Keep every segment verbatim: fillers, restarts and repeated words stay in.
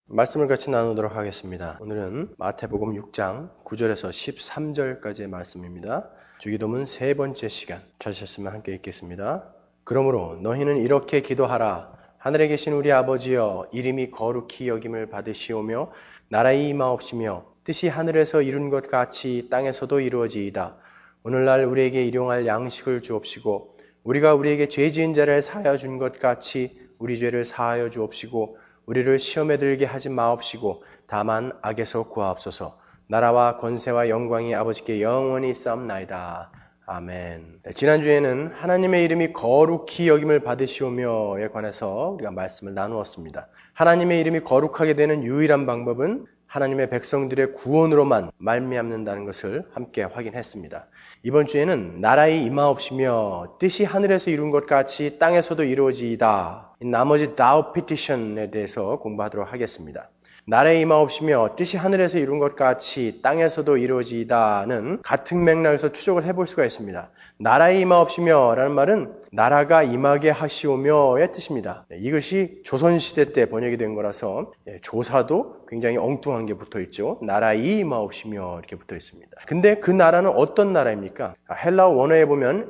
말씀을 같이 나누도록 하겠습니다. 오늘은 마태복음 육 장 구 절에서 십삼 절까지의 말씀입니다. 주기도문 세 번째 시간, 찾으셨으면 함께 읽겠습니다. 그러므로 너희는 이렇게 기도하라. 하늘에 계신 우리 아버지여, 이름이 거룩히 여김을 받으시오며 나라의 임하옵시며 뜻이 하늘에서 이룬 것 같이 땅에서도 이루어지이다. 오늘날 우리에게 일용할 양식을 주옵시고 우리가 우리에게 죄 지은 자를 사하여 준 것 같이 우리 죄를 사하여 주옵시고 우리를 시험에 들게 하지 마옵시고 다만 악에서 구하옵소서. 나라와 권세와 영광이 아버지께 영원히 있사옵나이다. 아멘. 네, 지난주에는 하나님의 이름이 거룩히 여김을 받으시오며에 관해서 우리가 말씀을 나누었습니다. 하나님의 이름이 거룩하게 되는 유일한 방법은 하나님의 백성들의 구원으로만 말미암는다는 것을 함께 확인했습니다. 이번 주에는 나라의 임하옵시며 뜻이 하늘에서 이룬 것 같이 땅에서도 이루어지이다. 나머지 thou petition에 대해서 공부하도록 하겠습니다. 나라의 임하옵시며 뜻이 하늘에서 이룬 것 같이 땅에서도 이루어지이다는 같은 맥락에서 추적을 해볼 수가 있습니다. 나라의 임하옵시며 라는 말은 나라가 임하게 하시오며의 뜻입니다. 이것이 조선시대 때 번역이 된 거라서 조사도 굉장히 엉뚱한 게 붙어 있죠. 나라의 임하옵시며 이렇게 붙어 있습니다. 근데 그 나라는 어떤 나라입니까? 헬라어 원어에 보면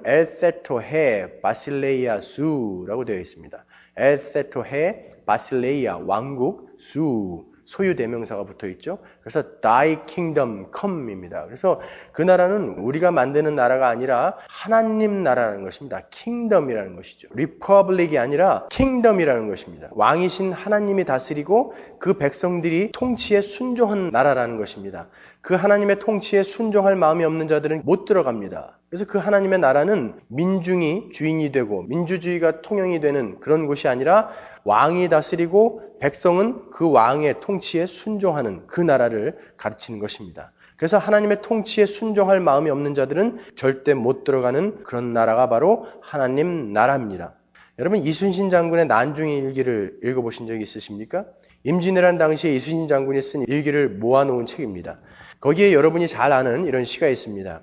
엘세토헤 바실레이아 수라고 되어 있습니다. 엘세토헤 바실레이아 왕국 수 소유 대명사가 붙어 있죠. 그래서 Thy Kingdom Come입니다. 그래서 그 나라는 우리가 만드는 나라가 아니라 하나님 나라라는 것입니다. Kingdom이라는 것이죠. Republic이 아니라 Kingdom이라는 것입니다. 왕이신 하나님이 다스리고 그 백성들이 통치에 순종한 나라라는 것입니다. 그 하나님의 통치에 순종할 마음이 없는 자들은 못 들어갑니다. 그래서 그 하나님의 나라는 민중이 주인이 되고 민주주의가 통용이 되는 그런 곳이 아니라 왕이 다스리고 백성은 그 왕의 통치에 순종하는 그 나라를 가르치는 것입니다. 그래서 하나님의 통치에 순종할 마음이 없는 자들은 절대 못 들어가는 그런 나라가 바로 하나님 나라입니다. 여러분, 이순신 장군의 난중의 일기를 읽어보신 적이 있으십니까? 임진왜란 당시에 이순신 장군이 쓴 일기를 모아놓은 책입니다. 거기에 여러분이 잘 아는 이런 시가 있습니다.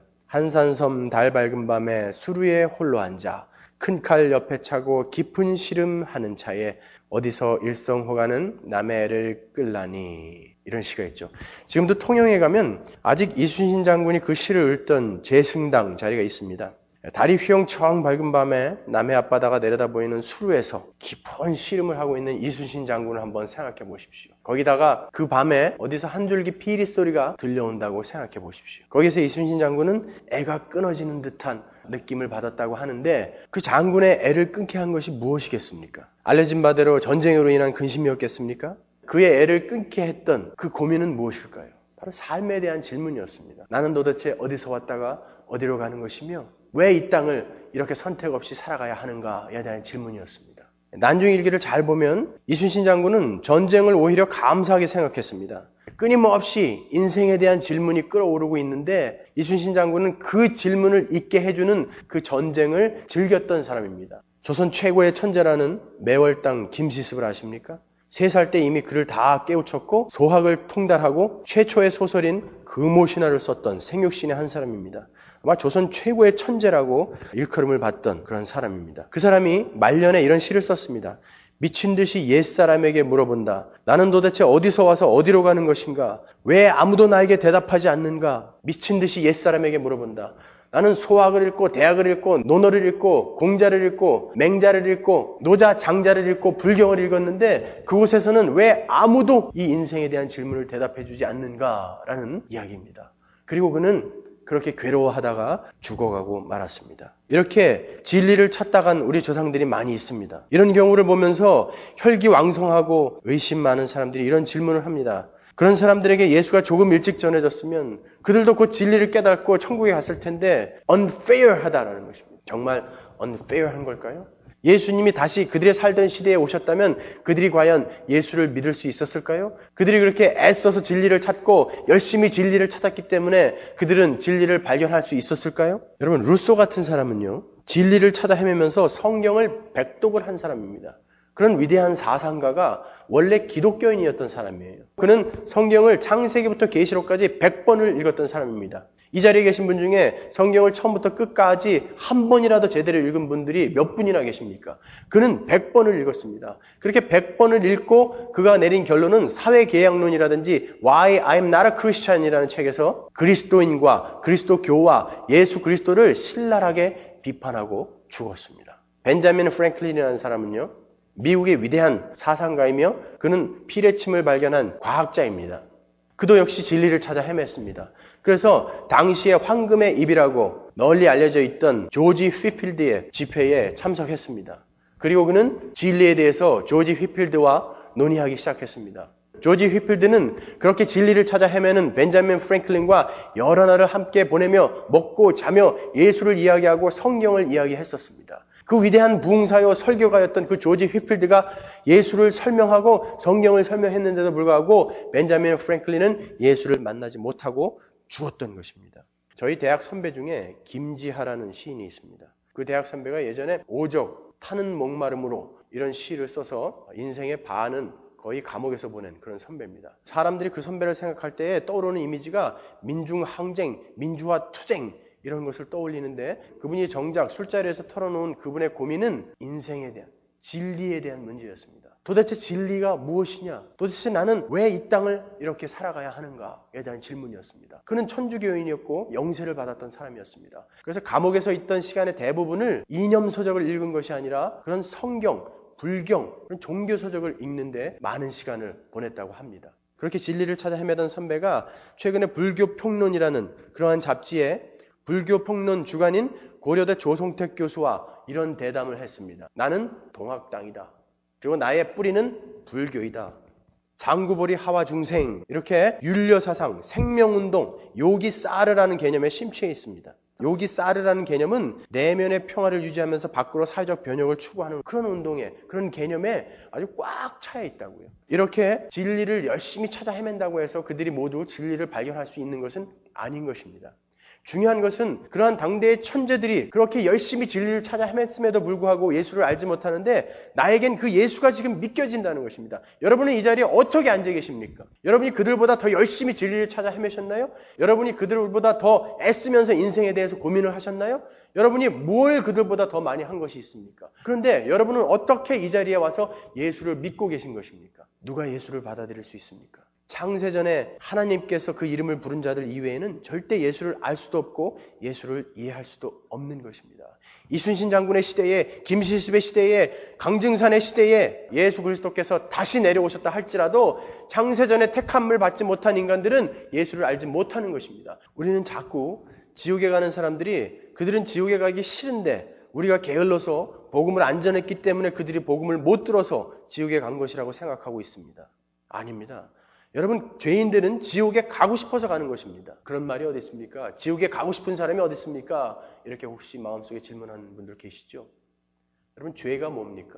한산섬 달 밝은 밤에 수루에 홀로 앉아 큰 칼 옆에 차고 깊은 시름하는 차에 어디서 일성호가는 남의 애를 끌라니, 이런 시가 있죠. 지금도 통영에 가면 아직 이순신 장군이 그 시를 읽던 재승당 자리가 있습니다. 달이 휘영청 밝은 밤에 남해 앞바다가 내려다 보이는 수루에서 깊은 시름을 하고 있는 이순신 장군을 한번 생각해 보십시오. 거기다가 그 밤에 어디서 한 줄기 피리 소리가 들려온다고 생각해 보십시오. 거기서 이순신 장군은 애가 끊어지는 듯한 느낌을 받았다고 하는데 그 장군의 애를 끊게 한 것이 무엇이겠습니까? 알려진 바대로 전쟁으로 인한 근심이었겠습니까? 그의 애를 끊게 했던 그 고민은 무엇일까요? 바로 삶에 대한 질문이었습니다. 나는 도대체 어디서 왔다가 어디로 가는 것이며 왜 이 땅을 이렇게 선택 없이 살아가야 하는가에 대한 질문이었습니다. 난중일기를 잘 보면 이순신 장군은 전쟁을 오히려 감사하게 생각했습니다. 끊임없이 인생에 대한 질문이 끌어오르고 있는데 이순신 장군은 그 질문을 잊게 해주는 그 전쟁을 즐겼던 사람입니다. 조선 최고의 천재라는 매월당 김시습을 아십니까? 세 살 때 이미 글을 다 깨우쳤고 소학을 통달하고 최초의 소설인 금오신화를 썼던 생육신의 한 사람입니다. 아마 조선 최고의 천재라고 일컬음을 받던 그런 사람입니다. 그 사람이 말년에 이런 시를 썼습니다. 미친 듯이 옛사람에게 물어본다. 나는 도대체 어디서 와서 어디로 가는 것인가? 왜 아무도 나에게 대답하지 않는가? 미친 듯이 옛사람에게 물어본다. 나는 소학을 읽고 대학을 읽고 논어를 읽고 공자를 읽고 맹자를 읽고 노자 장자를 읽고 불경을 읽었는데 그곳에서는 왜 아무도 이 인생에 대한 질문을 대답해 주지 않는가라는 이야기입니다. 그리고 그는 그렇게 괴로워하다가 죽어가고 말았습니다. 이렇게 진리를 찾다간 우리 조상들이 많이 있습니다. 이런 경우를 보면서 혈기왕성하고 의심 많은 사람들이 이런 질문을 합니다. 그런 사람들에게 예수가 조금 일찍 전해졌으면 그들도 곧 진리를 깨닫고 천국에 갔을 텐데 unfair하다라는 것입니다. 정말 unfair한 걸까요? 예수님이 다시 그들의 살던 시대에 오셨다면 그들이 과연 예수를 믿을 수 있었을까요? 그들이 그렇게 애써서 진리를 찾고 열심히 진리를 찾았기 때문에 그들은 진리를 발견할 수 있었을까요? 여러분, 루소 같은 사람은요, 진리를 찾아 헤매면서 성경을 백독을 한 사람입니다. 그런 위대한 사상가가 원래 기독교인이었던 사람이에요. 그는 성경을 창세기부터 계시록까지 백 번을 읽었던 사람입니다. 이 자리에 계신 분 중에 성경을 처음부터 끝까지 한 번이라도 제대로 읽은 분들이 몇 분이나 계십니까? 그는 백 번을 읽었습니다. 그렇게 백 번을 읽고 그가 내린 결론은 사회계약론이라든지 Why I'm Not a Christian이라는 책에서 그리스도인과 그리스도교와 예수 그리스도를 신랄하게 비판하고 죽었습니다. 벤자민 프랭클린이라는 사람은요, 미국의 위대한 사상가이며 그는 피레침을 발견한 과학자입니다. 그도 역시 진리를 찾아 헤맸습니다. 그래서 당시에 황금의 입이라고 널리 알려져 있던 조지 휘필드의 집회에 참석했습니다. 그리고 그는 진리에 대해서 조지 휘필드와 논의하기 시작했습니다. 조지 휘필드는 그렇게 진리를 찾아 헤매는 벤자민 프랭클린과 여러 날을 함께 보내며 먹고 자며 예수를 이야기하고 성경을 이야기했었습니다. 그 위대한 부흥사요 설교가였던 그 조지 휘필드가 예수를 설명하고 성경을 설명했는데도 불구하고 벤자민 프랭클린은 예수를 만나지 못하고 죽었던 것입니다. 저희 대학 선배 중에 김지하라는 시인이 있습니다. 그 대학 선배가 예전에 오적, 타는 목마름으로 이런 시를 써서 인생의 반은 거의 감옥에서 보낸 그런 선배입니다. 사람들이 그 선배를 생각할 때에 떠오르는 이미지가 민중항쟁, 민주화 투쟁 이런 것을 떠올리는데 그분이 정작 술자리에서 털어놓은 그분의 고민은 인생에 대한, 진리에 대한 문제였습니다. 도대체 진리가 무엇이냐? 도대체 나는 왜 이 땅을 이렇게 살아가야 하는가에 대한 질문이었습니다. 그는 천주교인이었고 영세를 받았던 사람이었습니다. 그래서 감옥에서 있던 시간의 대부분을 이념서적을 읽은 것이 아니라 그런 성경, 불경, 그런 종교서적을 읽는데 많은 시간을 보냈다고 합니다. 그렇게 진리를 찾아 헤매던 선배가 최근에 불교평론이라는 그러한 잡지에 불교평론 주간인 고려대 조성택 교수와 이런 대담을 했습니다. 나는 동학당이다. 그리고 나의 뿌리는 불교이다. 장구보리 하와중생 이렇게 율려사상, 생명운동, 요기사르라는 개념에 심취해 있습니다. 요기사르라는 개념은 내면의 평화를 유지하면서 밖으로 사회적 변혁을 추구하는 그런 운동에, 그런 개념에 아주 꽉 차여 있다고요. 이렇게 진리를 열심히 찾아 헤맨다고 해서 그들이 모두 진리를 발견할 수 있는 것은 아닌 것입니다. 중요한 것은 그러한 당대의 천재들이 그렇게 열심히 진리를 찾아 헤맸음에도 불구하고 예수를 알지 못하는데 나에겐 그 예수가 지금 믿겨진다는 것입니다. 여러분은 이 자리에 어떻게 앉아 계십니까? 여러분이 그들보다 더 열심히 진리를 찾아 헤매셨나요? 여러분이 그들보다 더 애쓰면서 인생에 대해서 고민을 하셨나요? 여러분이 뭘 그들보다 더 많이 한 것이 있습니까? 그런데 여러분은 어떻게 이 자리에 와서 예수를 믿고 계신 것입니까? 누가 예수를 받아들일 수 있습니까? 창세전에 하나님께서 그 이름을 부른 자들 이외에는 절대 예수를 알 수도 없고 예수를 이해할 수도 없는 것입니다. 이순신 장군의 시대에, 김실습의 시대에, 강증산의 시대에 예수 그리스도께서 다시 내려오셨다 할지라도 창세전에 택함을 받지 못한 인간들은 예수를 알지 못하는 것입니다. 우리는 자꾸 지옥에 가는 사람들이 그들은 지옥에 가기 싫은데 우리가 게을러서 복음을 안 전했기 때문에 그들이 복음을 못 들어서 지옥에 간 것이라고 생각하고 있습니다. 아닙니다. 여러분, 죄인들은 지옥에 가고 싶어서 가는 것입니다. 그런 말이 어디 있습니까? 지옥에 가고 싶은 사람이 어디 있습니까? 이렇게 혹시 마음속에 질문하는 분들 계시죠? 여러분, 죄가 뭡니까?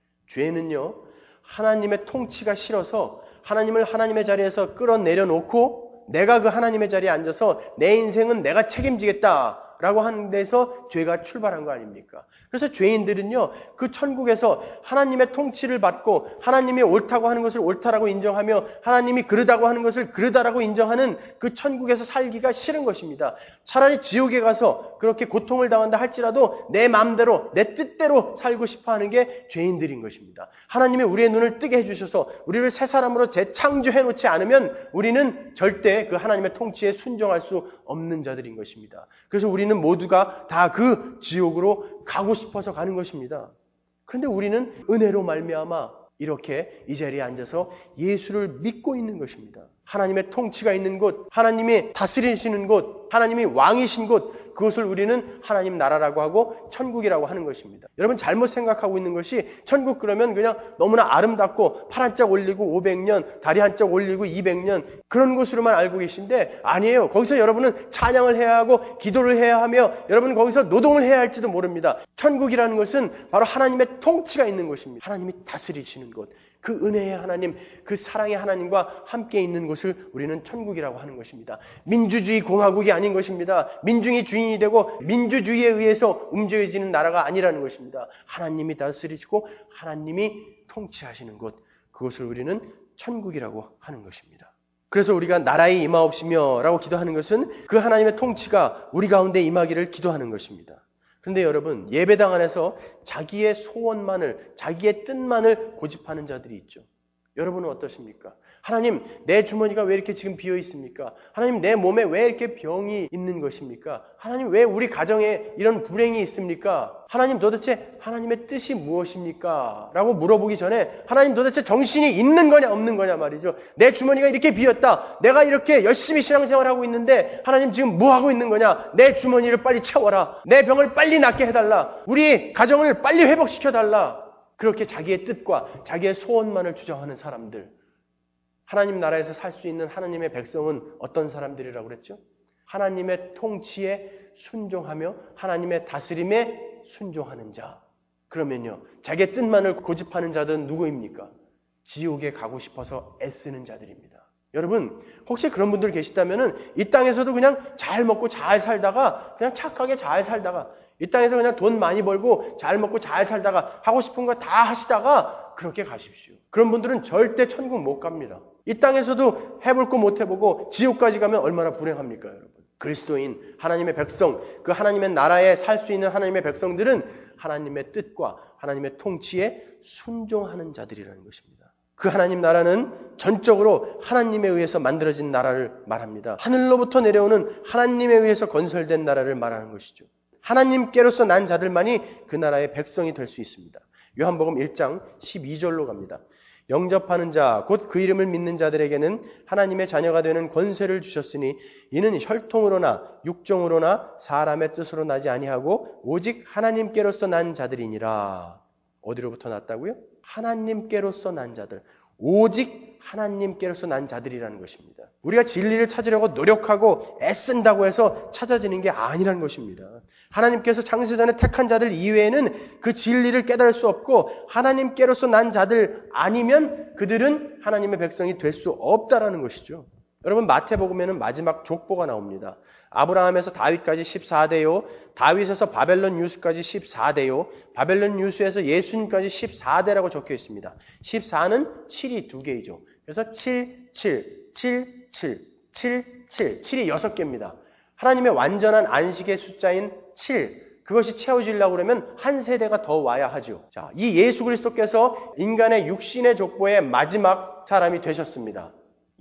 죄는요, 하나님의 통치가 싫어서 하나님을 하나님의 자리에서 끌어내려 놓고 내가 그 하나님의 자리에 앉아서 내 인생은 내가 책임지겠다 라고 하는 데서 죄가 출발한 거 아닙니까? 그래서 죄인들은요, 그 천국에서 하나님의 통치를 받고 하나님이 옳다고 하는 것을 옳다라고 인정하며 하나님이 그르다고 하는 것을 그르다라고 인정하는 그 천국에서 살기가 싫은 것입니다. 차라리 지옥에 가서 그렇게 고통을 당한다 할지라도 내 마음대로, 내 뜻대로 살고 싶어 하는 게 죄인들인 것입니다. 하나님이 우리의 눈을 뜨게 해주셔서 우리를 새 사람으로 재창조해 놓지 않으면 우리는 절대 그 하나님의 통치에 순종할 수 없는 자들인 것입니다. 그래서 우리는 모두가 다 그 지옥으로 가고 싶어서 가는 것입니다. 그런데 우리는 은혜로 말미암아 이렇게 이 자리에 앉아서 예수를 믿고 있는 것입니다. 하나님의 통치가 있는 곳, 하나님이 다스리시는 곳, 하나님이 왕이신 곳, 그것을 우리는 하나님 나라라고 하고 천국이라고 하는 것입니다. 여러분 잘못 생각하고 있는 것이 천국 그러면 그냥 너무나 아름답고 팔 한짝 올리고 오백 년, 다리 한짝 올리고 이백 년 그런 곳으로만 알고 계신데 아니에요. 거기서 여러분은 찬양을 해야 하고 기도를 해야 하며 여러분은 거기서 노동을 해야 할지도 모릅니다. 천국이라는 것은 바로 하나님의 통치가 있는 곳입니다. 하나님이 다스리시는 곳. 그 은혜의 하나님, 그 사랑의 하나님과 함께 있는 곳을 우리는 천국이라고 하는 것입니다. 민주주의 공화국이 아닌 것입니다. 민중이 주인이 되고 민주주의에 의해서 움직여지는 나라가 아니라는 것입니다. 하나님이 다스리시고 하나님이 통치하시는 곳, 그것을 우리는 천국이라고 하는 것입니다. 그래서 우리가 나라에 임하옵시며 라고 기도하는 것은 그 하나님의 통치가 우리 가운데 임하기를 기도하는 것입니다. 그런데 여러분, 예배당 안에서 자기의 소원만을, 자기의 뜻만을 고집하는 자들이 있죠. 여러분은 어떠십니까? 하나님, 내 주머니가 왜 이렇게 지금 비어 있습니까? 하나님, 내 몸에 왜 이렇게 병이 있는 것입니까? 하나님, 왜 우리 가정에 이런 불행이 있습니까? 하나님, 도대체 하나님의 뜻이 무엇입니까? 라고 물어보기 전에 하나님, 도대체 정신이 있는 거냐 없는 거냐 말이죠. 내 주머니가 이렇게 비었다. 내가 이렇게 열심히 신앙생활하고 있는데 하나님 지금 뭐 하고 있는 거냐? 내 주머니를 빨리 채워라. 내 병을 빨리 낫게 해달라. 우리 가정을 빨리 회복시켜달라. 그렇게 자기의 뜻과 자기의 소원만을 주장하는 사람들, 하나님 나라에서 살 수 있는 하나님의 백성은 어떤 사람들이라고 그랬죠? 하나님의 통치에 순종하며 하나님의 다스림에 순종하는 자. 그러면요, 자기의 뜻만을 고집하는 자들은 누구입니까? 지옥에 가고 싶어서 애쓰는 자들입니다. 여러분, 혹시 그런 분들 계시다면 이 땅에서도 그냥 잘 먹고 잘 살다가, 그냥 착하게 잘 살다가, 이 땅에서 그냥 돈 많이 벌고 잘 먹고 잘 살다가 하고 싶은 거 다 하시다가 그렇게 가십시오. 그런 분들은 절대 천국 못 갑니다. 이 땅에서도 해볼 거 못 해보고 지옥까지 가면 얼마나 불행합니까, 여러분? 그리스도인, 하나님의 백성, 그 하나님의 나라에 살 수 있는 하나님의 백성들은 하나님의 뜻과 하나님의 통치에 순종하는 자들이라는 것입니다. 그 하나님 나라는 전적으로 하나님에 의해서 만들어진 나라를 말합니다. 하늘로부터 내려오는 하나님에 의해서 건설된 나라를 말하는 것이죠. 하나님께로서 난 자들만이 그 나라의 백성이 될 수 있습니다. 요한복음 일 장 십이 절로 갑니다. 영접하는 자, 곧 그 이름을 믿는 자들에게는 하나님의 자녀가 되는 권세를 주셨으니 이는 혈통으로나 육정으로나 사람의 뜻으로 나지 아니하고 오직 하나님께로서 난 자들이니라. 어디로부터 났다고요? 하나님께로서 난 자들. 오직 하나님께로서 난 자들이라는 것입니다. 우리가 진리를 찾으려고 노력하고 애쓴다고 해서 찾아지는 게 아니라는 것입니다. 하나님께서 창세전에 택한 자들 이외에는 그 진리를 깨달을 수 없고 하나님께로서 난 자들 아니면 그들은 하나님의 백성이 될 수 없다라는 것이죠. 여러분, 마태복음에는 마지막 족보가 나옵니다. 아브라함에서 다윗까지 십사 대요, 다윗에서 바벨론 유수까지 십사 대요, 바벨론 유수에서 예수님까지 십사 대라고 적혀 있습니다. 십사는 칠이 두 개이죠. 그래서 칠, 칠, 칠, 칠, 칠, 칠, 칠이 여섯 개입니다. 하나님의 완전한 안식의 숫자인 칠, 그것이 채워지려고 그러면 한 세대가 더 와야 하죠. 자, 이 예수 그리스도께서 인간의 육신의 족보의 마지막 사람이 되셨습니다.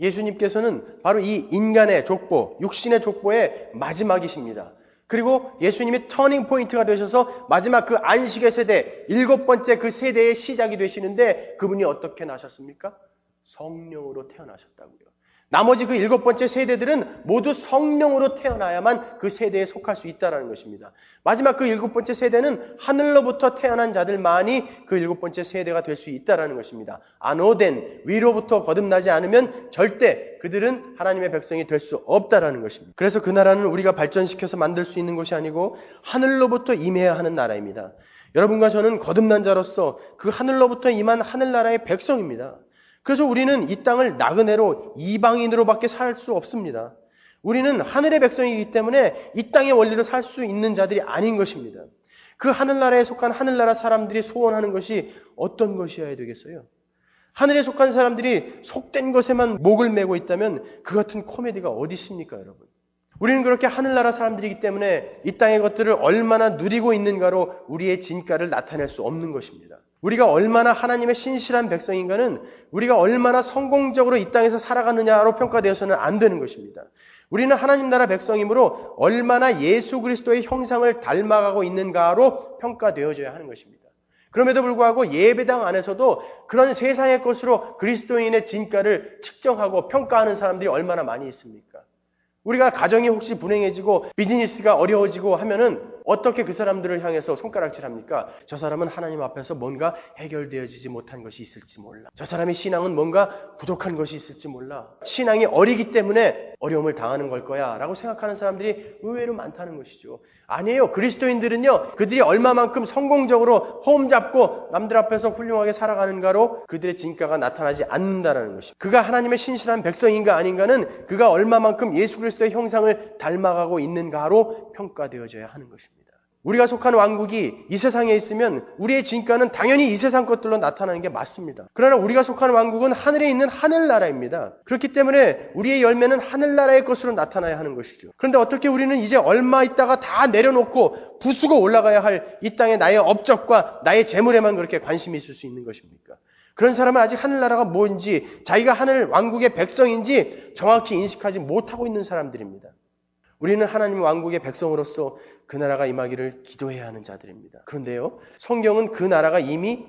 예수님께서는 바로 이 인간의 족보, 육신의 족보의 마지막이십니다. 그리고 예수님이 터닝 포인트가 되셔서 마지막 그 안식의 세대, 일곱 번째 그 세대의 시작이 되시는데 그분이 어떻게 나셨습니까? 성령으로 태어나셨다고요. 나머지 그 일곱 번째 세대들은 모두 성령으로 태어나야만 그 세대에 속할 수 있다는 것입니다. 마지막 그 일곱 번째 세대는 하늘로부터 태어난 자들만이 그 일곱 번째 세대가 될 수 있다는 것입니다. 안오된, 위로부터 거듭나지 않으면 절대 그들은 하나님의 백성이 될 수 없다는 것입니다. 그래서 그 나라는 우리가 발전시켜서 만들 수 있는 것이 아니고 하늘로부터 임해야 하는 나라입니다. 여러분과 저는 거듭난 자로서 그 하늘로부터 임한 하늘나라의 백성입니다. 그래서 우리는 이 땅을 나그네로 이방인으로밖에 살 수 없습니다. 우리는 하늘의 백성이기 때문에 이 땅의 원리로 살 수 있는 자들이 아닌 것입니다. 그 하늘나라에 속한 하늘나라 사람들이 소원하는 것이 어떤 것이어야 되겠어요? 하늘에 속한 사람들이 속된 것에만 목을 메고 있다면 그 같은 코미디가 어디 있습니까, 여러분? 우리는 그렇게 하늘나라 사람들이기 때문에 이 땅의 것들을 얼마나 누리고 있는가로 우리의 진가를 나타낼 수 없는 것입니다. 우리가 얼마나 하나님의 신실한 백성인가는 우리가 얼마나 성공적으로 이 땅에서 살아가느냐로 평가되어서는 안 되는 것입니다. 우리는 하나님 나라 백성이므로 얼마나 예수 그리스도의 형상을 닮아가고 있는가로 평가되어져야 하는 것입니다. 그럼에도 불구하고 예배당 안에서도 그런 세상의 것으로 그리스도인의 진가를 측정하고 평가하는 사람들이 얼마나 많이 있습니까? 우리가 가정이 혹시 불행해지고 비즈니스가 어려워지고 하면은 어떻게 그 사람들을 향해서 손가락질합니까? 저 사람은 하나님 앞에서 뭔가 해결되어지지 못한 것이 있을지 몰라. 저 사람의 신앙은 뭔가 부족한 것이 있을지 몰라. 신앙이 어리기 때문에 어려움을 당하는 걸 거야 라고 생각하는 사람들이 의외로 많다는 것이죠. 아니에요. 그리스도인들은요, 그들이 얼마만큼 성공적으로 홈 잡고 남들 앞에서 훌륭하게 살아가는가로 그들의 진가가 나타나지 않는다는 것입니다. 그가 하나님의 신실한 백성인가 아닌가는 그가 얼마만큼 예수 그리스도의 형상을 닮아가고 있는가로 평가되어져야 하는 것입니다. 우리가 속한 왕국이 이 세상에 있으면 우리의 진가는 당연히 이 세상 것들로 나타나는 게 맞습니다. 그러나 우리가 속한 왕국은 하늘에 있는 하늘나라입니다. 그렇기 때문에 우리의 열매는 하늘나라의 것으로 나타나야 하는 것이죠. 그런데 어떻게 우리는 이제 얼마 있다가 다 내려놓고 부수고 올라가야 할 이 땅의 나의 업적과 나의 재물에만 그렇게 관심이 있을 수 있는 것입니까? 그런 사람은 아직 하늘나라가 뭔지, 자기가 하늘 왕국의 백성인지 정확히 인식하지 못하고 있는 사람들입니다. 우리는 하나님 왕국의 백성으로서 그 나라가 임하기를 기도해야 하는 자들입니다. 그런데요, 성경은 그 나라가 이미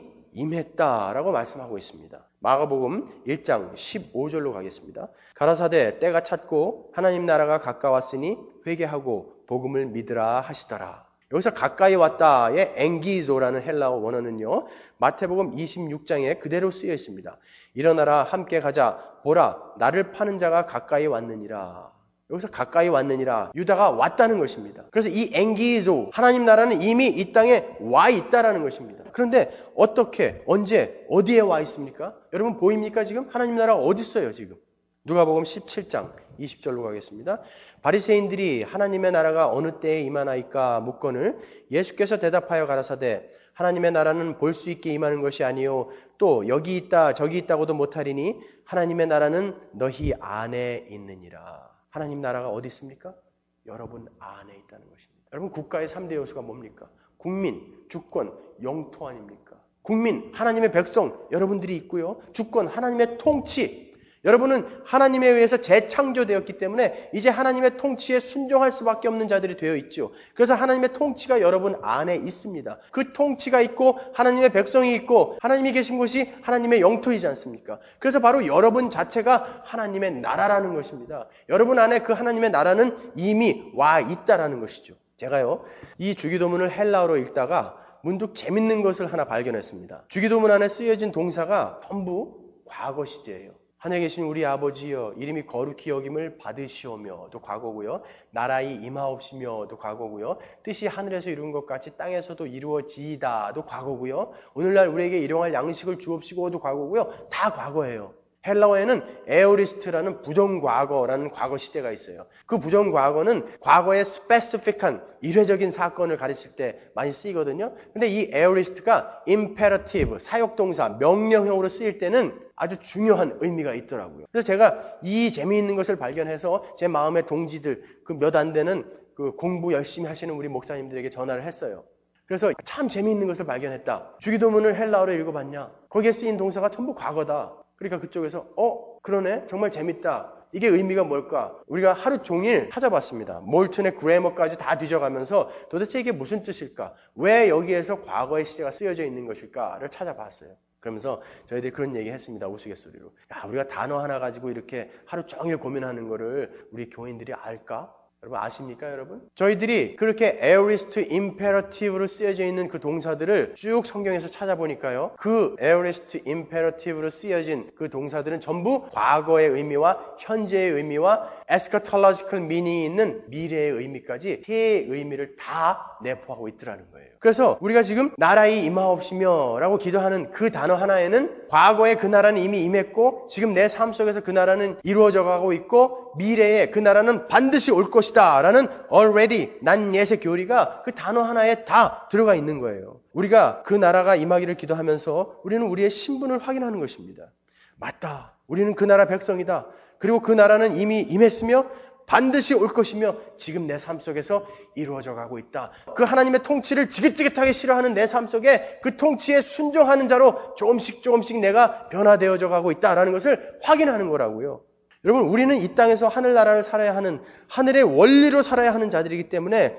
임했다라고 말씀하고 있습니다. 마가복음 일 장 십오 절로 가겠습니다. 가라사대 때가 찼고 하나님 나라가 가까웠으니 회개하고 복음을 믿으라 하시더라. 여기서 가까이 왔다의 엥기조라는 헬라어 원어는요, 마태복음 이십육 장에 그대로 쓰여 있습니다. 일어나라 함께 가자 보라 나를 파는 자가 가까이 왔느니라. 여기서 가까이 왔느니라, 유다가 왔다는 것입니다. 그래서 이 엥기조, 하나님 나라는 이미 이 땅에 와 있다라는 것입니다. 그런데 어떻게, 언제, 어디에 와 있습니까? 여러분 보입니까 지금? 하나님 나라가 어디 있어요 지금? 누가복음 십칠 장 이십 절로 가겠습니다. 바리새인들이 하나님의 나라가 어느 때에 임하나이까 묻거늘 예수께서 대답하여 가라사대 하나님의 나라는 볼 수 있게 임하는 것이 아니요 또 여기 있다 저기 있다고도 못하리니 하나님의 나라는 너희 안에 있느니라. 하나님 나라가 어디 있습니까? 여러분 안에 있다는 것입니다. 여러분 국가의 삼 대 요소가 뭡니까? 국민, 주권, 영토 아닙니까? 국민, 하나님의 백성 여러분들이 있고요. 주권, 하나님의 통치. 여러분은 하나님에 의해서 재창조되었기 때문에 이제 하나님의 통치에 순종할 수밖에 없는 자들이 되어 있죠. 그래서 하나님의 통치가 여러분 안에 있습니다. 그 통치가 있고 하나님의 백성이 있고 하나님이 계신 곳이 하나님의 영토이지 않습니까? 그래서 바로 여러분 자체가 하나님의 나라라는 것입니다. 여러분 안에 그 하나님의 나라는 이미 와 있다라는 것이죠. 제가요, 이 주기도문을 헬라어로 읽다가 문득 재밌는 것을 하나 발견했습니다. 주기도문 안에 쓰여진 동사가 전부 과거 시제예요. 하늘에 계신 우리 아버지여 이름이 거룩히 여김을 받으시오며도 과거고요. 나라의 임하옵시며도 과거고요. 뜻이 하늘에서 이룬 것 같이 땅에서도 이루어지이다도 과거고요. 오늘날 우리에게 일용할 양식을 주옵시고도 과거고요. 다 과거예요. 헬라어에는 에오리스트라는 부정과거라는 과거 시제가 있어요. 그 부정과거는 과거의 스페시픽한 일회적인 사건을 가르칠 때 많이 쓰이거든요. 근데 이 에오리스트가 imperative, 사역동사, 명령형으로 쓰일 때는 아주 중요한 의미가 있더라고요. 그래서 제가 이 재미있는 것을 발견해서 제 마음의 동지들, 그 몇 안 되는 그 공부 열심히 하시는 우리 목사님들에게 전화를 했어요. 그래서 참 재미있는 것을 발견했다. 주기도문을 헬라어로 읽어봤냐? 거기에 쓰인 동사가 전부 과거다. 그러니까 그쪽에서 어? 그러네? 정말 재밌다. 이게 의미가 뭘까? 우리가 하루 종일 찾아봤습니다. 몰튼의 그래머까지 다 뒤져가면서 도대체 이게 무슨 뜻일까? 왜 여기에서 과거의 시제가 쓰여져 있는 것일까를 찾아봤어요. 그러면서 저희들이 그런 얘기 했습니다. 우스갯소리로. 야, 우리가 단어 하나 가지고 이렇게 하루 종일 고민하는 거를 우리 교인들이 알까? 여러분 아십니까 여러분? 저희들이 그렇게 aorist imperative로 쓰여져 있는 그 동사들을 쭉 성경에서 찾아보니까요. 그 aorist imperative로 쓰여진 그 동사들은 전부 과거의 의미와 현재의 의미와 eschatological meaning이 있는 미래의 의미까지 세 의미를 다 내포하고 있더라는 거예요. 그래서 우리가 지금 나라의 임하옵시며 라고 기도하는 그 단어 하나에는 과거에 그 나라는 이미 임했고 지금 내 삶 속에서 그 나라는 이루어져 가고 있고 미래에 그 나라는 반드시 올 것이다 라는 already 난 예세 교리가 그 단어 하나에 다 들어가 있는 거예요. 우리가 그 나라가 임하기를 기도하면서 우리는 우리의 신분을 확인하는 것입니다. 맞다. 우리는 그 나라 백성이다. 그리고 그 나라는 이미 임했으며 반드시 올 것이며 지금 내 삶 속에서 이루어져 가고 있다. 그 하나님의 통치를 지긋지긋하게 싫어하는 내 삶 속에 그 통치에 순종하는 자로 조금씩 조금씩 내가 변화되어져 가고 있다라는 것을 확인하는 거라고요. 여러분 우리는 이 땅에서 하늘나라를 살아야 하는 하늘의 원리로 살아야 하는 자들이기 때문에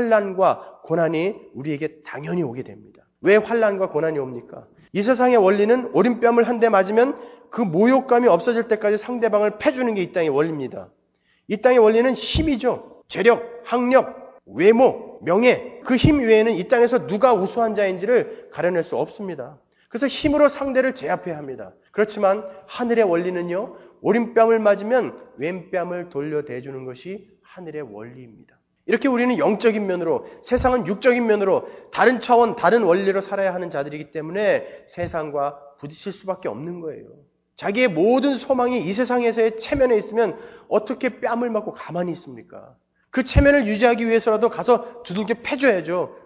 환난과 고난이 우리에게 당연히 오게 됩니다. 왜 환난과 고난이 옵니까? 이 세상의 원리는 오른뺨을 한 대 맞으면 그 모욕감이 없어질 때까지 상대방을 패주는 게 이 땅의 원리입니다. 이 땅의 원리는 힘이죠. 재력, 학력, 외모, 명예. 그 힘 외에는 이 땅에서 누가 우수한 자인지를 가려낼 수 없습니다. 그래서 힘으로 상대를 제압해야 합니다. 그렇지만 하늘의 원리는요. 오른뺨을 맞으면 왼뺨을 돌려대주는 것이 하늘의 원리입니다. 이렇게 우리는 영적인 면으로, 세상은 육적인 면으로 다른 차원, 다른 원리로 살아야 하는 자들이기 때문에 세상과 부딪힐 수밖에 없는 거예요. 자기의 모든 소망이 이 세상에서의 체면에 있으면 어떻게 뺨을 맞고 가만히 있습니까? 그 체면을 유지하기 위해서라도 가서 두들겨 패줘야죠.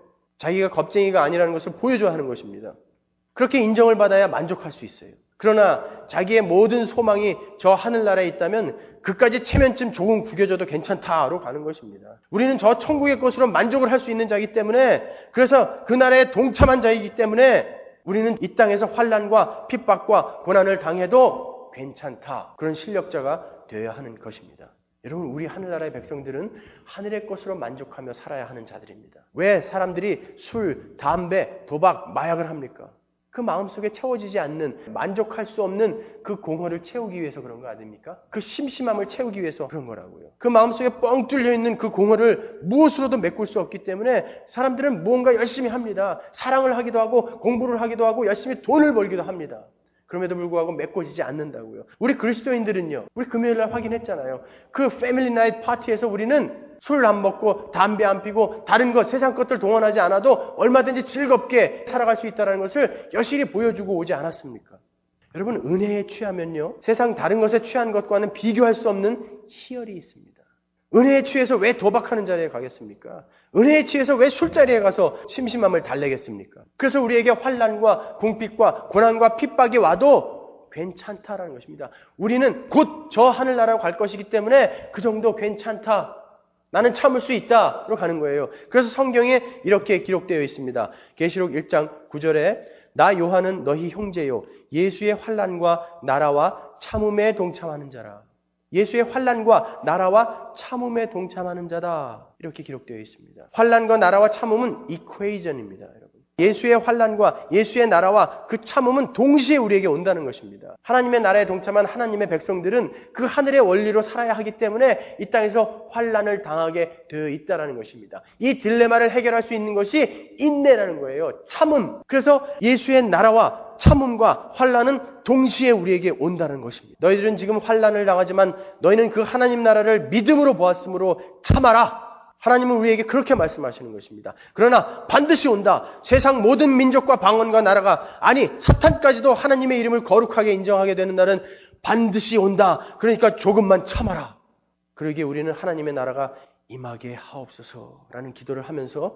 자기가 겁쟁이가 아니라는 것을 보여줘야 하는 것입니다. 그렇게 인정을 받아야 만족할 수 있어요. 그러나 자기의 모든 소망이 저 하늘나라에 있다면 그까지 체면쯤 조금 구겨져도 괜찮다로 가는 것입니다. 우리는 저 천국의 것으로 만족을 할 수 있는 자이기 때문에, 그래서 그 나라에 동참한 자이기 때문에 우리는 이 땅에서 환난과 핍박과 고난을 당해도 괜찮다. 그런 실력자가 되어야 하는 것입니다. 여러분, 우리 하늘나라의 백성들은 하늘의 것으로 만족하며 살아야 하는 자들입니다. 왜 사람들이 술, 담배, 도박, 마약을 합니까? 그 마음속에 채워지지 않는, 만족할 수 없는 그 공허를 채우기 위해서 그런 거 아닙니까? 그 심심함을 채우기 위해서 그런 거라고요. 그 마음속에 뻥 뚫려 있는 그 공허를 무엇으로도 메꿀 수 없기 때문에 사람들은 무언가 열심히 합니다. 사랑을 하기도 하고 공부를 하기도 하고 열심히 돈을 벌기도 합니다. 그럼에도 불구하고 메꿔지지 않는다고요. 우리 그리스도인들은요, 우리 금요일날 확인했잖아요. 그 패밀리 나잇 파티에서 우리는 술 안 먹고 담배 안 피고 다른 것, 세상 것들 동원하지 않아도 얼마든지 즐겁게 살아갈 수 있다는 것을 여실히 보여주고 오지 않았습니까? 여러분, 은혜에 취하면요, 세상 다른 것에 취한 것과는 비교할 수 없는 희열이 있습니다. 은혜에 취해서 왜 도박하는 자리에 가겠습니까? 은혜에 취해서 왜 술자리에 가서 심심함을 달래겠습니까? 그래서 우리에게 환난과 궁핍과 고난과 핍박이 와도 괜찮다라는 것입니다. 우리는 곧 저 하늘나라로 갈 것이기 때문에 그 정도 괜찮다. 나는 참을 수 있다로 가는 거예요. 그래서 성경에 이렇게 기록되어 있습니다. 계시록 일 장 구 절에 나 요한은 너희 형제요 예수의 환난과 나라와 참음에 동참하는 자라. 예수의 환난과 나라와 참음에 동참하는 자다. 이렇게 기록되어 있습니다. 환난과 나라와 참음은 이퀘이전입니다, 여러분. 예수의 환난과 예수의 나라와 그 참음은 동시에 우리에게 온다는 것입니다. 하나님의 나라에 동참한 하나님의 백성들은 그 하늘의 원리로 살아야 하기 때문에 이 땅에서 환난을 당하게 되어 있다는 것입니다. 이 딜레마를 해결할 수 있는 것이 인내라는 거예요. 참음. 그래서 예수의 나라와 참음과 환난은 동시에 우리에게 온다는 것입니다. 너희들은 지금 환난을 당하지만 너희는 그 하나님 나라를 믿음으로 보았으므로 참아라. 하나님은 우리에게 그렇게 말씀하시는 것입니다. 그러나 반드시 온다. 세상 모든 민족과 방언과 나라가, 아니 사탄까지도 하나님의 이름을 거룩하게 인정하게 되는 날은 반드시 온다. 그러니까 조금만 참아라. 그러기에 우리는 하나님의 나라가 임하게 하옵소서라는 기도를 하면서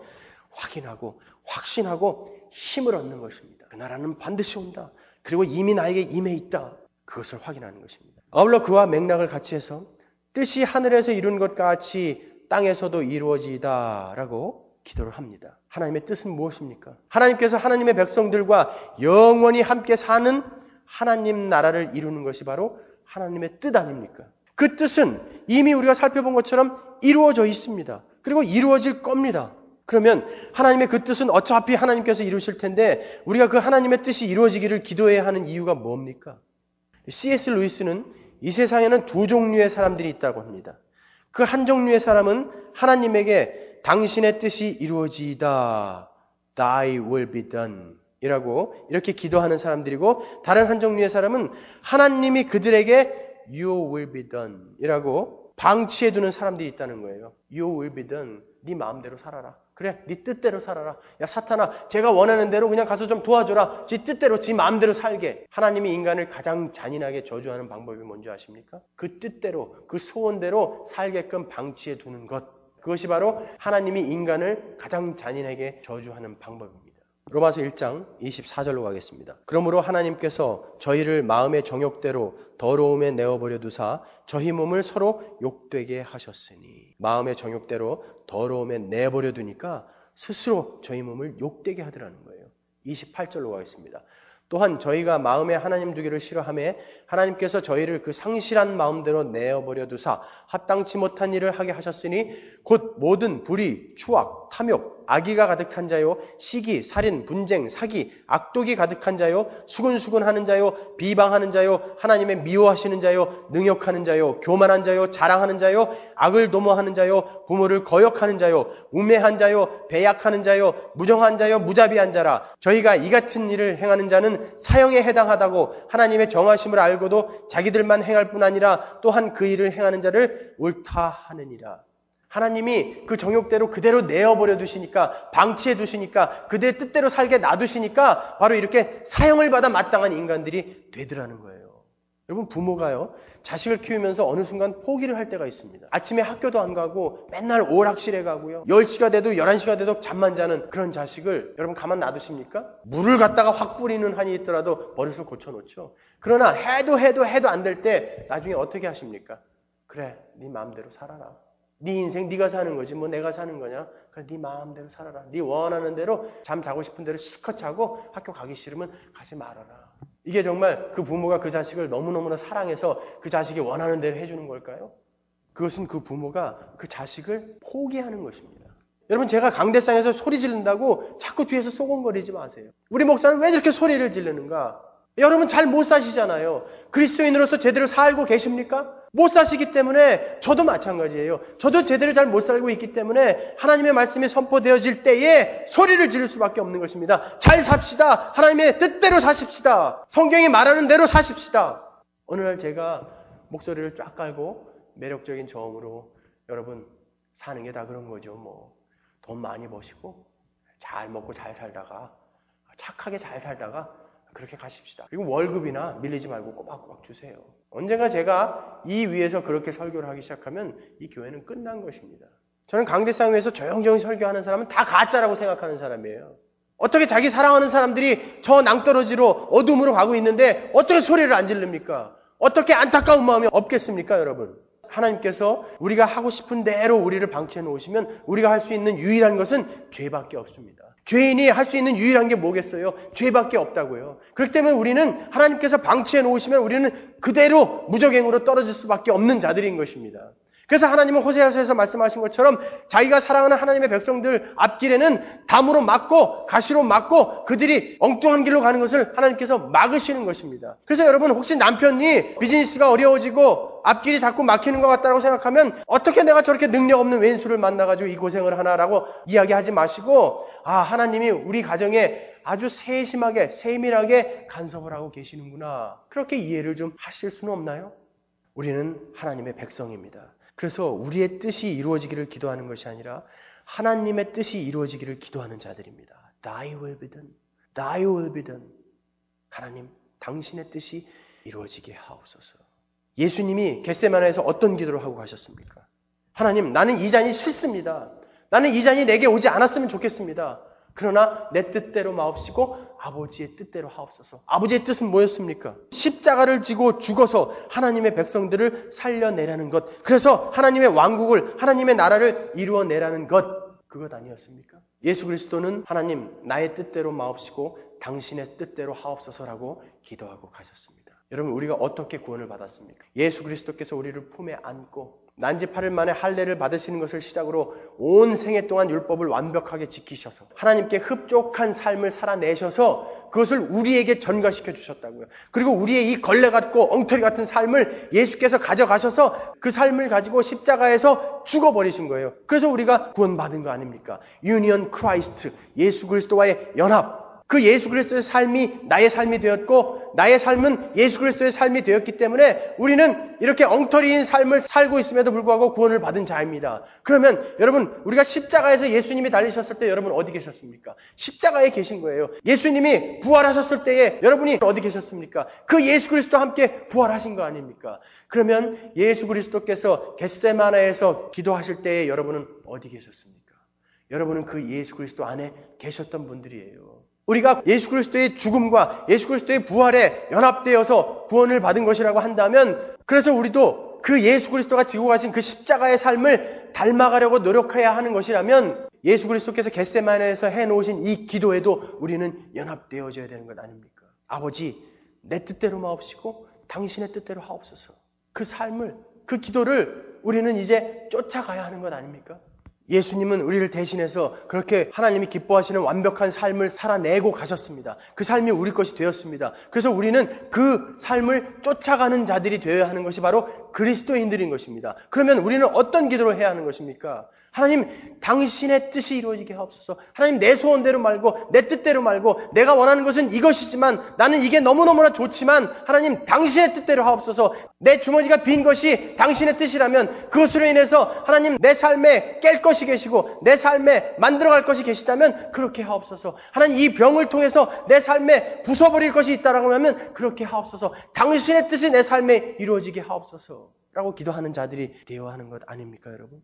확인하고 확신하고 힘을 얻는 것입니다. 그 나라는 반드시 온다. 그리고 이미 나에게 임해 있다. 그것을 확인하는 것입니다. 아울러 그와 맥락을 같이 해서 뜻이 하늘에서 이룬 것 같이 땅에서도 이루어지다 라고 기도를 합니다. 하나님의 뜻은 무엇입니까? 하나님께서 하나님의 백성들과 영원히 함께 사는 하나님 나라를 이루는 것이 바로 하나님의 뜻 아닙니까? 그 뜻은 이미 우리가 살펴본 것처럼 이루어져 있습니다. 그리고 이루어질 겁니다. 그러면 하나님의 그 뜻은 어차피 하나님께서 이루실 텐데 우리가 그 하나님의 뜻이 이루어지기를 기도해야 하는 이유가 뭡니까? 씨 에스 루이스는 이 세상에는 두 종류의 사람들이 있다고 합니다. 그 한 종류의 사람은 하나님에게 당신의 뜻이 이루어지이다. Thy will be done. 이라고 이렇게 기도하는 사람들이고, 다른 한 종류의 사람은 하나님이 그들에게 Your will be done. 이라고 방치해두는 사람들이 있다는 거예요. Your will be done. 네 마음대로 살아라. 그래, 네 뜻대로 살아라. 야 사탄아, 제가 원하는 대로 그냥 가서 좀 도와줘라. 지 뜻대로, 지 마음대로 살게. 하나님이 인간을 가장 잔인하게 저주하는 방법이 뭔지 아십니까? 그 뜻대로, 그 소원대로 살게끔 방치해 두는 것. 그것이 바로 하나님이 인간을 가장 잔인하게 저주하는 방법입니다. 로마서 일 장 이십사 절로 가겠습니다. 그러므로 하나님께서 저희를 마음의 정욕대로 더러움에 내어버려 두사 저희 몸을 서로 욕되게 하셨으니, 마음의 정욕대로 더러움에 내버려 두니까 스스로 저희 몸을 욕되게 하더라는 거예요. 이십팔 절로 가겠습니다. 또한 저희가 마음에 하나님 두기를 싫어하며 하나님께서 저희를 그 상실한 마음대로 내어버려 두사 합당치 못한 일을 하게 하셨으니 곧 모든 불의, 추악, 탐욕, 악의가 가득한 자요, 시기, 살인, 분쟁, 사기, 악독이 가득한 자요, 수근수근하는 자요, 비방하는 자요, 하나님의 미워하시는 자요, 능욕하는 자요, 교만한 자요, 자랑하는 자요, 악을 도모하는 자요, 부모를 거역하는 자요, 우매한 자요, 배약하는 자요, 무정한 자요, 무자비한 자라. 저희가 이 같은 일을 행하는 자는 사형에 해당하다고 하나님의 정하심을 알고도 자기들만 행할 뿐 아니라 또한 그 일을 행하는 자를 옳다 하느니라. 하나님이 그 정욕대로 그대로 내어버려 두시니까, 방치해 두시니까, 그들의 뜻대로 살게 놔두시니까 바로 이렇게 사형을 받아 마땅한 인간들이 되더라는 거예요. 여러분 부모가요 자식을 키우면서 어느 순간 포기를 할 때가 있습니다. 아침에 학교도 안 가고 맨날 오락실에 가고요. 열 시가 돼도 열한 시가 돼도 잠만 자는 그런 자식을 여러분 가만 놔두십니까? 물을 갖다가 확 뿌리는 한이 있더라도 버릇을 고쳐놓죠. 그러나 해도 해도 해도 안 될 때 나중에 어떻게 하십니까? 그래 네 마음대로 살아라. 네 인생 네가 사는 거지 뭐 내가 사는 거냐? 그래 네 마음대로 살아라. 네 원하는 대로 잠 자고 싶은 대로 실컷 자고 학교 가기 싫으면 가지 말아라. 이게 정말 그 부모가 그 자식을 너무너무나 사랑해서 그 자식이 원하는 대로 해주는 걸까요? 그것은 그 부모가 그 자식을 포기하는 것입니다. 여러분 제가 강대상에서 소리 지른다고 자꾸 뒤에서 쏘곤거리지 마세요. 우리 목사는 왜 저렇게 소리를 지르는가? 여러분 잘 못 사시잖아요. 그리스도인으로서 제대로 살고 계십니까? 못 사시기 때문에 저도 마찬가지예요. 저도 제대로 잘 못 살고 있기 때문에 하나님의 말씀이 선포되어질 때에 소리를 지를 수밖에 없는 것입니다. 잘 삽시다. 하나님의 뜻대로 사십시다. 성경이 말하는 대로 사십시다. 어느 날 제가 목소리를 쫙 깔고 매력적인 저음으로 여러분 사는 게 다 그런 거죠. 뭐 돈 많이 버시고 잘 먹고 잘 살다가 착하게 잘 살다가 그렇게 가십시다. 그리고 월급이나 밀리지 말고 꼬박꼬박 주세요. 언젠가 제가 이 위에서 그렇게 설교를 하기 시작하면 이 교회는 끝난 것입니다. 저는 강대상 위에서 조용조용 설교하는 사람은 다 가짜라고 생각하는 사람이에요. 어떻게 자기 사랑하는 사람들이 저 낭떠러지로 어둠으로 가고 있는데 어떻게 소리를 안 지릅니까? 어떻게 안타까운 마음이 없겠습니까, 여러분? 하나님께서 우리가 하고 싶은 대로 우리를 방치해 놓으시면 우리가 할 수 있는 유일한 것은 죄밖에 없습니다. 죄인이 할 수 있는 유일한 게 뭐겠어요? 죄밖에 없다고요. 그렇기 때문에 우리는 하나님께서 방치해 놓으시면 우리는 그대로 무적행으로 떨어질 수밖에 없는 자들인 것입니다. 그래서 하나님은 호세아서에서 말씀하신 것처럼 자기가 사랑하는 하나님의 백성들 앞길에는 담으로 막고 가시로 막고 그들이 엉뚱한 길로 가는 것을 하나님께서 막으시는 것입니다. 그래서 여러분 혹시 남편이 비즈니스가 어려워지고 앞길이 자꾸 막히는 것 같다고 생각하면 어떻게 내가 저렇게 능력 없는 왼수를 만나가지고 이 고생을 하나라고 이야기하지 마시고 아 하나님이 우리 가정에 아주 세심하게 세밀하게 간섭을 하고 계시는구나. 그렇게 이해를 좀 하실 수는 없나요? 우리는 하나님의 백성입니다. 그래서 우리의 뜻이 이루어지기를 기도하는 것이 아니라 하나님의 뜻이 이루어지기를 기도하는 자들입니다. Thy will be done. Thy will be done. 하나님, 당신의 뜻이 이루어지게 하옵소서. 예수님이 겟세마네에서 어떤 기도를 하고 가셨습니까? 하나님, 나는 이 잔이 싫습니다. 나는 이 잔이 내게 오지 않았으면 좋겠습니다. 그러나 내 뜻대로 마옵시고 아버지의 뜻대로 하옵소서. 아버지의 뜻은 뭐였습니까? 십자가를 지고 죽어서 하나님의 백성들을 살려내라는 것. 그래서 하나님의 왕국을, 하나님의 나라를 이루어내라는 것. 그것 아니었습니까? 예수 그리스도는 하나님 나의 뜻대로 마옵시고 당신의 뜻대로 하옵소서라고 기도하고 가셨습니다. 여러분 우리가 어떻게 구원을 받았습니까? 예수 그리스도께서 우리를 품에 안고 난지 팔 일 만에 할례를 받으시는 것을 시작으로 온 생애 동안 율법을 완벽하게 지키셔서 하나님께 흡족한 삶을 살아내셔서 그것을 우리에게 전가시켜 주셨다고요. 그리고 우리의 이 걸레 같고 엉터리 같은 삶을 예수께서 가져가셔서 그 삶을 가지고 십자가에서 죽어버리신 거예요. 그래서 우리가 구원받은 거 아닙니까? 유니언 크라이스트, 예수 그리스도와의 연합. 그 예수 그리스도의 삶이 나의 삶이 되었고 나의 삶은 예수 그리스도의 삶이 되었기 때문에 우리는 이렇게 엉터리인 삶을 살고 있음에도 불구하고 구원을 받은 자입니다. 그러면 여러분 우리가 십자가에서 예수님이 달리셨을 때 여러분 어디 계셨습니까? 십자가에 계신 거예요. 예수님이 부활하셨을 때에 여러분이 어디 계셨습니까? 그 예수 그리스도와 함께 부활하신 거 아닙니까? 그러면 예수 그리스도께서 겟세마네에서 기도하실 때에 여러분은 어디 계셨습니까? 여러분은 그 예수 그리스도 안에 계셨던 분들이에요. 우리가 예수 그리스도의 죽음과 예수 그리스도의 부활에 연합되어서 구원을 받은 것이라고 한다면 그래서 우리도 그 예수 그리스도가 지고 가신 그 십자가의 삶을 닮아가려고 노력해야 하는 것이라면 예수 그리스도께서 겟세마네에서 해놓으신 이 기도에도 우리는 연합되어져야 되는 것 아닙니까? 아버지 내 뜻대로 마옵시고 당신의 뜻대로 하옵소서. 그 삶을 그 기도를 우리는 이제 쫓아가야 하는 것 아닙니까? 예수님은 우리를 대신해서 그렇게 하나님이 기뻐하시는 완벽한 삶을 살아내고 가셨습니다. 그 삶이 우리 것이 되었습니다. 그래서 우리는 그 삶을 쫓아가는 자들이 되어야 하는 것이 바로 그리스도인들인 것입니다. 그러면 우리는 어떤 기도를 해야 하는 것입니까? 하나님, 당신의 뜻이 이루어지게 하옵소서. 하나님, 내 소원대로 말고 내 뜻대로 말고 내가 원하는 것은 이것이지만 나는 이게 너무너무나 좋지만 하나님, 당신의 뜻대로 하옵소서. 내 주머니가 빈 것이 당신의 뜻이라면 그것으로 인해서 하나님, 내 삶에 깰 것이 계시고 내 삶에 만들어갈 것이 계시다면 그렇게 하옵소서. 하나님, 이 병을 통해서 내 삶에 부숴버릴 것이 있다라고 하면 그렇게 하옵소서. 당신의 뜻이 내 삶에 이루어지게 하옵소서 라고 기도하는 자들이 되어야 하는 것 아닙니까, 여러분?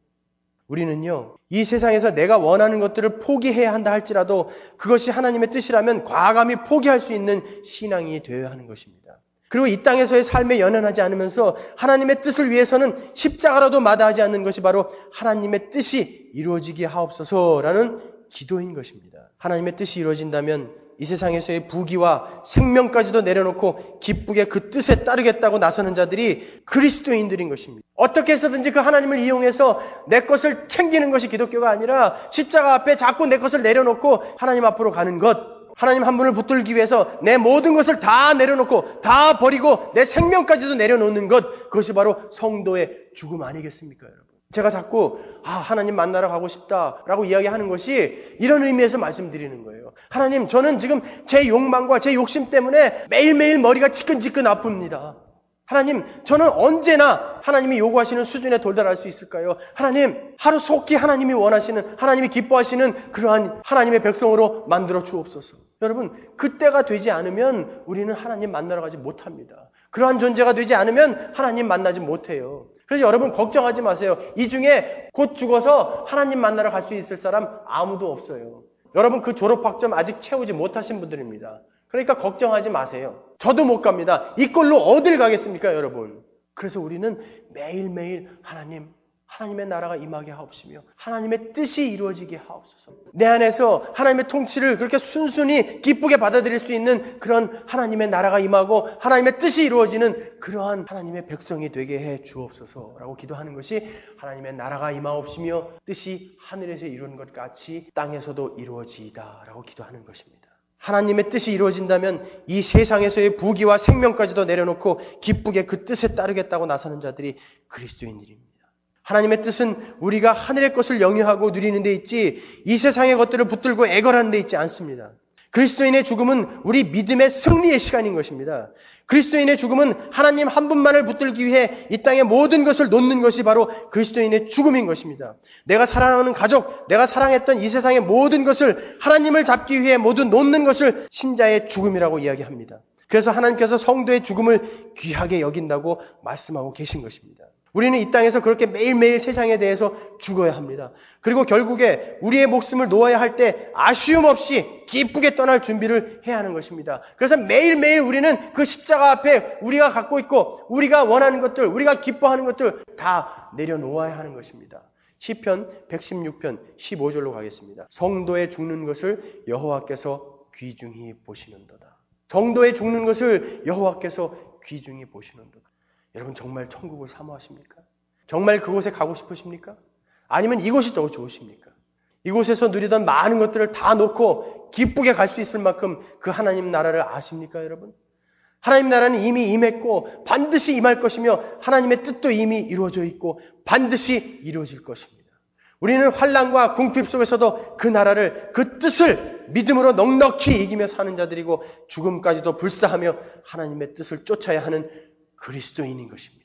우리는요, 이 세상에서 내가 원하는 것들을 포기해야 한다 할지라도 그것이 하나님의 뜻이라면 과감히 포기할 수 있는 신앙이 되어야 하는 것입니다. 그리고 이 땅에서의 삶에 연연하지 않으면서 하나님의 뜻을 위해서는 십자가라도 마다하지 않는 것이 바로 하나님의 뜻이 이루어지게 하옵소서라는 기도인 것입니다. 하나님의 뜻이 이루어진다면 이 세상에서의 부귀와 생명까지도 내려놓고 기쁘게 그 뜻에 따르겠다고 나서는 자들이 그리스도인들인 것입니다. 어떻게 해서든지 그 하나님을 이용해서 내 것을 챙기는 것이 기독교가 아니라 십자가 앞에 자꾸 내 것을 내려놓고 하나님 앞으로 가는 것, 하나님 한 분을 붙들기 위해서 내 모든 것을 다 내려놓고 다 버리고 내 생명까지도 내려놓는 것, 그것이 바로 성도의 죽음 아니겠습니까, 여러분? 제가 자꾸 아, 하나님 만나러 가고 싶다라고 이야기하는 것이 이런 의미에서 말씀드리는 거예요. 하나님, 저는 지금 제 욕망과 제 욕심 때문에 매일매일 머리가 지끈지끈 아픕니다. 하나님, 저는 언제나 하나님이 요구하시는 수준에 도달할 수 있을까요? 하나님, 하루 속히 하나님이 원하시는, 하나님이 기뻐하시는 그러한 하나님의 백성으로 만들어 주옵소서. 여러분, 그때가 되지 않으면 우리는 하나님 만나러 가지 못합니다. 그러한 존재가 되지 않으면 하나님 만나지 못해요. 그래서 여러분 걱정하지 마세요. 이 중에 곧 죽어서 하나님 만나러 갈 수 있을 사람 아무도 없어요. 여러분, 그 졸업학점 아직 채우지 못하신 분들입니다. 그러니까 걱정하지 마세요. 저도 못 갑니다. 이꼴로 어딜 가겠습니까, 여러분? 그래서 우리는 매일매일 하나님, 하나님의 나라가 임하게 하옵시며 하나님의 뜻이 이루어지게 하옵소서. 내 안에서 하나님의 통치를 그렇게 순순히 기쁘게 받아들일 수 있는 그런 하나님의 나라가 임하고 하나님의 뜻이 이루어지는 그러한 하나님의 백성이 되게 해 주옵소서라고 기도하는 것이 하나님의 나라가 임하옵시며 뜻이 하늘에서 이루어진 것 같이 땅에서도 이루어지이다라고 기도하는 것입니다. 하나님의 뜻이 이루어진다면 이 세상에서의 부귀와 생명까지도 내려놓고 기쁘게 그 뜻에 따르겠다고 나서는 자들이 그리스도인들입니다. 하나님의 뜻은 우리가 하늘의 것을 영위하고 누리는 데 있지 이 세상의 것들을 붙들고 애걸하는 데 있지 않습니다. 그리스도인의 죽음은 우리 믿음의 승리의 시간인 것입니다. 그리스도인의 죽음은 하나님 한 분만을 붙들기 위해 이 땅의 모든 것을 놓는 것이 바로 그리스도인의 죽음인 것입니다. 내가 사랑하는 가족, 내가 사랑했던 이 세상의 모든 것을 하나님을 잡기 위해 모두 놓는 것을 신자의 죽음이라고 이야기합니다. 그래서 하나님께서 성도의 죽음을 귀하게 여긴다고 말씀하고 계신 것입니다. 우리는 이 땅에서 그렇게 매일매일 세상에 대해서 죽어야 합니다. 그리고 결국에 우리의 목숨을 놓아야 할 때 아쉬움 없이 기쁘게 떠날 준비를 해야 하는 것입니다. 그래서 매일매일 우리는 그 십자가 앞에 우리가 갖고 있고 우리가 원하는 것들, 우리가 기뻐하는 것들 다 내려놓아야 하는 것입니다. 시편 백십육 편 십오 절로 가겠습니다. 성도의 죽는 것을 여호와께서 귀중히 보시는도다. 성도의 죽는 것을 여호와께서 귀중히 보시는도다. 여러분, 정말 천국을 사모하십니까? 정말 그곳에 가고 싶으십니까? 아니면 이곳이 더 좋으십니까? 이곳에서 누리던 많은 것들을 다 놓고 기쁘게 갈 수 있을 만큼 그 하나님 나라를 아십니까, 여러분? 하나님 나라는 이미 임했고 반드시 임할 것이며 하나님의 뜻도 이미 이루어져 있고 반드시 이루어질 것입니다. 우리는 환난과 궁핍 속에서도 그 나라를, 그 뜻을 믿음으로 넉넉히 이기며 사는 자들이고 죽음까지도 불사하며 하나님의 뜻을 쫓아야 하는 그리스도인인 것입니다.